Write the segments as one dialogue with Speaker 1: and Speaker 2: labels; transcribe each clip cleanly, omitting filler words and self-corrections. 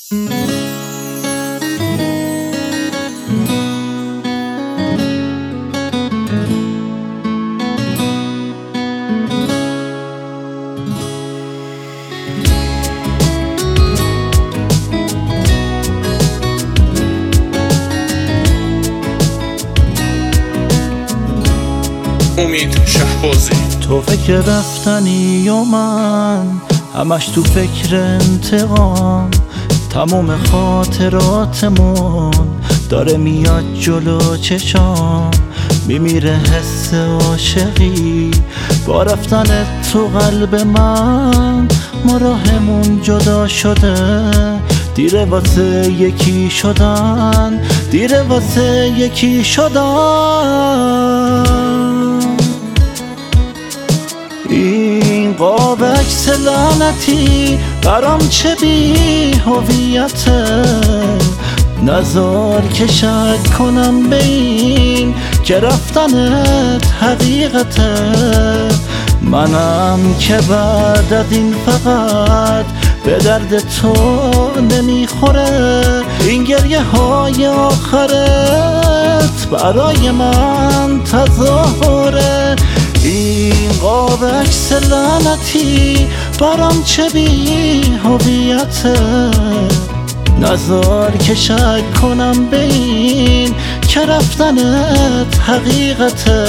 Speaker 1: امید شهبازی.
Speaker 2: تو فکر رفتنی و من همش تو فکر انتقام، تموم خاطراتمون داره میاد جلو چشام، میمیره حس عاشقی با رفتن تو قلب من. ما راهمون جدا شده، دیره واسه یکی شدن، دیره واسه یکی شدن. این قاب عکس لعنتی برام چه بی هویته، نذار که شک کنم به این که رفتنت حقیقته. منم که بعد از این فقط به درد تو نمیخوره، این گریه های آخرت برای من تظاهره. این قاب عکس لعنتی برام چه بی هویته، نذار که شک کنم به این که رفتنت حقیقته.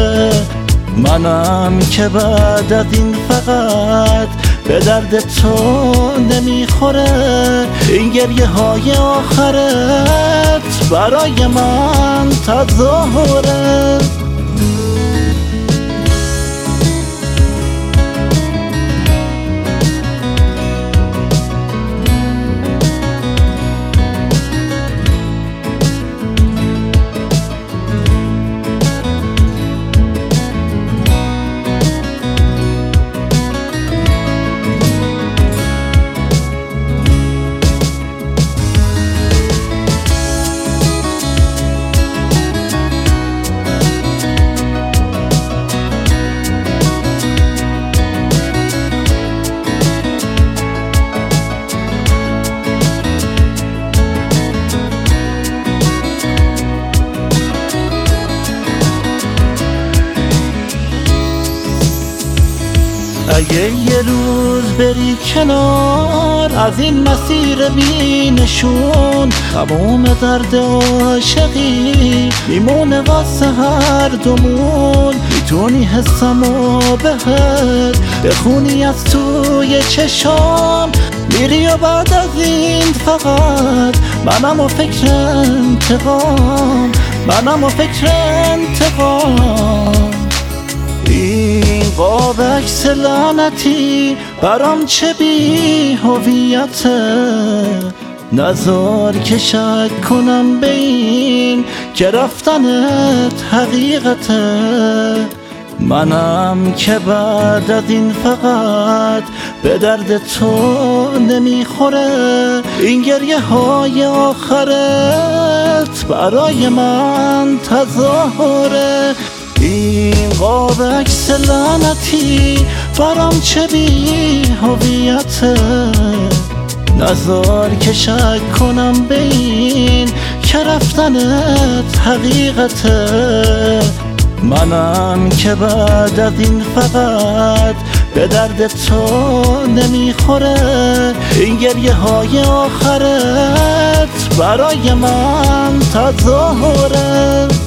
Speaker 2: منم که بعد از این فقط به درد تو نمیخوره، این گریه های آخرت برای من تظاهره. اگه یه روز بری کنار از این مسیر بی نشون، تموم درد عاشقی میمونه واسه هر دومون. میتونی حسمو بهت بخونی از توی چشام، میری و بعد از این فقط منم و فکر انتقام، منم و فکر انتقام. این قاب عکس لعنتی برام چه بی هویته، نذار که شک کنم به این که رفتنت حقیقته. منم که بعد از این فقط به درد تو نمیخوره، این گریه های آخرت برای من تظاهره. این قاب عکس لعنتی برام چه بی هویته، نذار که شک کنم به این که رفتنت حقیقته. منم که بعد از این فقط به درد تو نمیخوره، این گریه های آخرت برای من تظاهره.